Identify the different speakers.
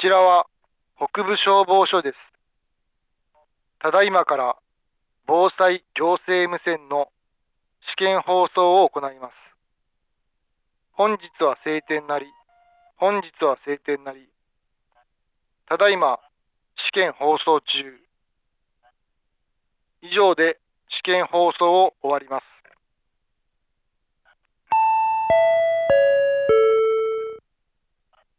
Speaker 1: ちらは北部消防署です。ただいまから防災行政無線の試験放送を行います。本日は晴天なり、本日は晴天なり、ただいま試験放送中。以上で試験放送を終わります。